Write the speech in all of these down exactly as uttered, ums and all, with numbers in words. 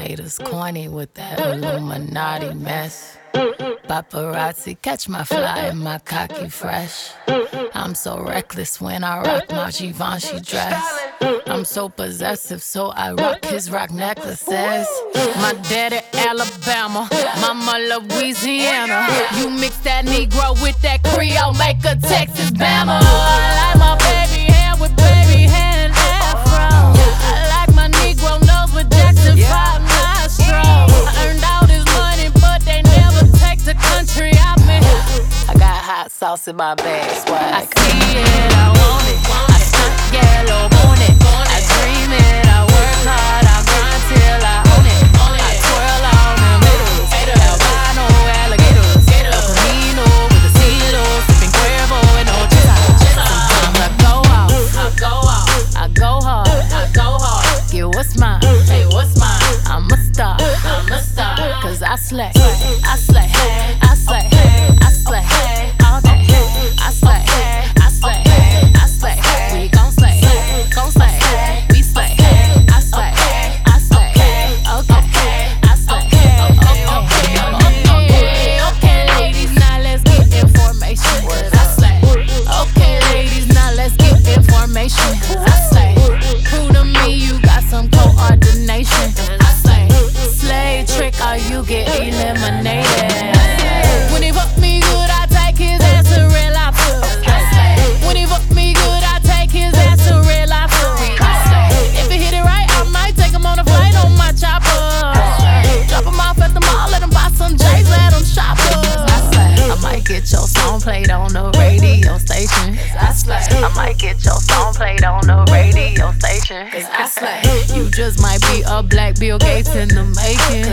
haters corny with that Illuminati mess. Paparazzi catch my fly and my cocky fresh. I'm so reckless when I rock my Givenchy dress. I'm so possessive, so I rock his rock necklaces. My daddy Alabama, mama Louisiana. You mix that Negro with that Creole, make a Texas Bama. I like my baby hair with baby hair and afro. I like my Negro nose with Jackson five nostrils. I earned all this money, but they never take the country out me. I got hot sauce in my bag, swag. I see it, I want it. I stunt yellow, want it. I dream it, I work hard, I grind till I own it. I twirl on them haters, albino alligators, El Camino with the CeeLo, sipping Cuervo and Ochita. Sometimes I go out, I go out, I go hard, I go hard. Get what's mine, hey, what's mine? I'm a star, I'm a star, cause I slay, I slay, I slay, I slay, all day. I slay, I slay, I slay, we gon' slay, gon' slay, we slay. I slay, I slay, okay, I slay, okay, okay, okay, ladies, now let's get information. I slay, okay, ladies, now let's get information. I slay, prove to me you got some coordination. I slay, slay trick or you get eliminated. When he fuck me good, I take his ass to real lobster. When he fuck me good, I take his ass to real lobster. If he hit it right, I might take him on a flight on my chopper. Drop him off at the mall, let him buy some J's, let him shop up. I might get your song played on the radio station. I might get your song played on the radio station. I slay. You just might be a black Bill Gates in the making.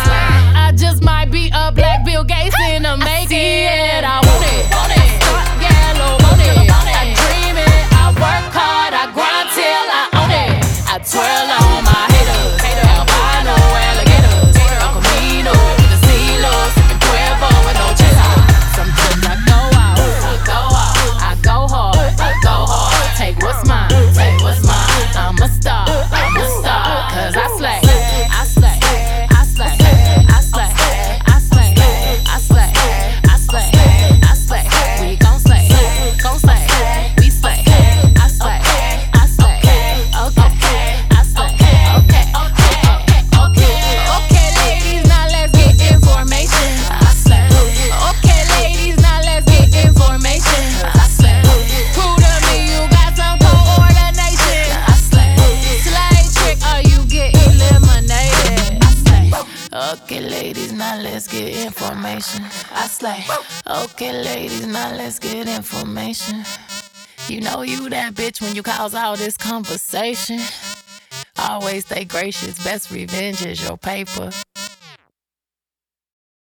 I just might be a black Bill Gates in the making. I see it, I want it. I start yellow, want it. I dream it, I work hard, I grind till I own it. I twirl on my haters, albino alligators, El Camino with the CeeLo, sipping Cuervo and Ochita. Sometimes I go out, I go out, I go hard, I go hard. Take what's mine, take what's mine. I'm a star, I'm a star, cause I slay, I slay, I slay, I slay, I slay, I slay, I slay, I slay. We gon' slay, gon' slay, we slay. I slay, I slay, okay, I slay, okay, okay, okay, okay, ladies, now let's get information. I slay, okay, ladies, now let's get information. I slay, prove to me you got some coordination. I slay, slay trick or you get eliminated. I slay, okay, ladies, now let's get information. I slay, okay, ladies, now let's get information. You know you that bitch when you cause all this conversation. Always stay gracious, best revenge is your paper.